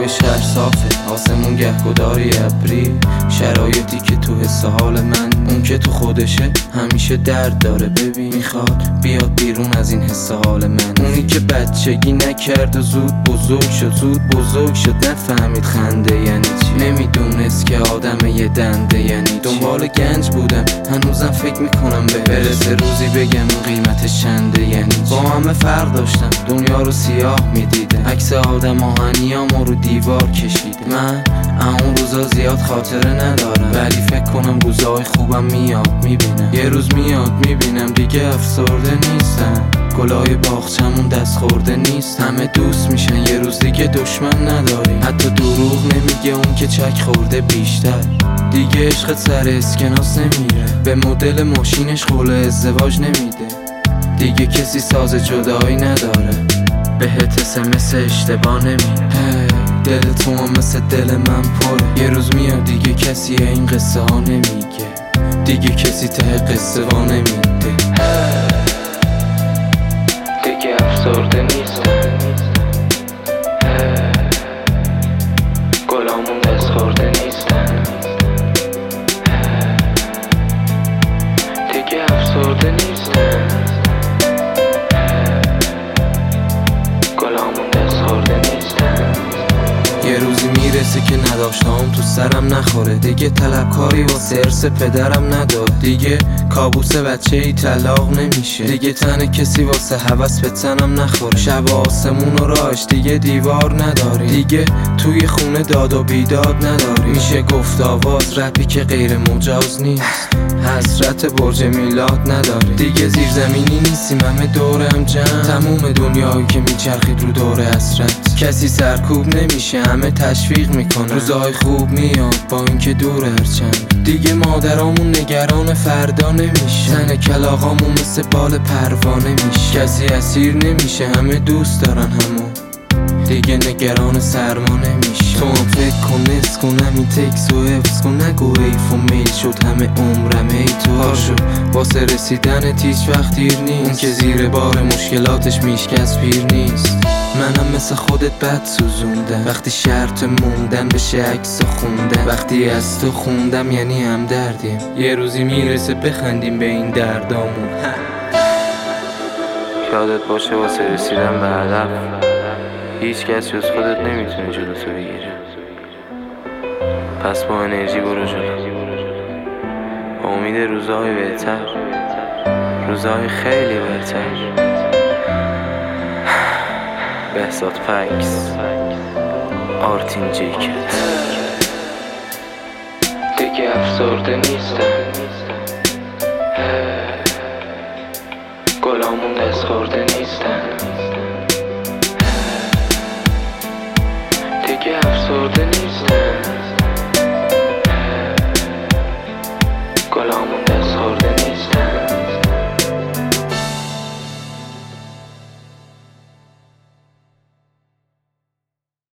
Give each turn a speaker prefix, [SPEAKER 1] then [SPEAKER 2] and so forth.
[SPEAKER 1] هوای شهر صافه، آسمون گهگداری ابری، شرایطی که تو حس حال من، اون که تو خودشه همیشه درد داره. ببین میخواد بیاد بیرون از این حس حال من، اونی که بچگی نکرد و زود بزرگ شد، زود بزرگ شد نفهمید خنده یعنی چی، نمیدونست که آدم یه دنده یعنی چی. دنبال گنج بودم هنوزم فکر میکنم برسه روزی بگم اون قیمتش چنده یعنی چی. با همه فرق داشتم دنیا رو سیاه میدیده، عکس آدم آهنیامو رو دیوار کشیده. من اون روزا زیاد خاطره ندارم، ولی فکر کنم روزای خوبم میاد میبینم، یه روز میاد میبینم دیگه افسرده نیستم، گلای باغچمون دست خورده نیست، همه دوست میشن یه روز دیگه دشمن نداریم، حتی دروغ نمیگه اون که چک خورده بیشتر، دیگه عشقت سر اسکناس نمیره، به مدل ماشینش قول ازدواج نمیده، دیگه کسی ساز جدایی نداره، بهت SMS اشتباه نمیره، دل تو هم مثل دل من پره، یه روز میاد دیگه کسی این قصه ها نمیگه، دیگه کسی ته قصه ها نمیده، دیگه افسرده نیستم، گلامون دست خورده نیستن، دیگه افسرده نیستم، گلامون دست خورده نیستن. یه روزی میرسه که نداشتم تو سرم نخوره، دیگه طلبکاری واسه ارث پدرم نداد، دیگه کابوس بچه ای طلاق نمیشه، دیگه تن کسی واسه هوس به تنم نخوره، شب آسمون و راهش دیگه دیوار نداری، دیگه توی خونه داد و بیداد نداری، میشه گفت آواز رپی که غیر مجاز نیست، حسرت برج میلاد نداری، دیگه زیرزمینی نیستیم همه دورم جمع، تموم دنیایی که میچرخید رو دور حسرت، کسی سرکوب نمیشه همه تشویق میکنن، روزای خوب میاد با اینکه دور هرچند، دیگه مادرامون نگران فردا نمیشه، تن کلاغامون مثل بال پروانه میشه، کسی اسیر نمیشه همه دوست دارن همون، دیگه نگران سرما نمیشه، تو هم فکر کن نس کنم این تکس و حفظ کن، نگو حیف و میل شد همه عمرم ای تو هاشو، واسه رسیدن هیچ وقت دیر نیست، اون که زیر بار مشکلاتش میشکست پیر نیست، منم مثل خودت بد سوزوندم، وقتی شرط موندن بشه عکس خوندن، وقتی از تو خوندم یعنی هم دردیم، یه روزی میرسه بخندیم به این دردامون،
[SPEAKER 2] یادت باشه واسه رسیدن به هدف هیچ کس جز خودت نمیتونه جلوتو بگیره، پس با انرژی برو جلو، با امید روزهای بهتر، روزهای خیلی بهتر. بهزاد پکس، آرتین جیکت.
[SPEAKER 1] دیگه افسرده نیستم، گلامون دست خورده نیستن، دیگه افسرده نیستم.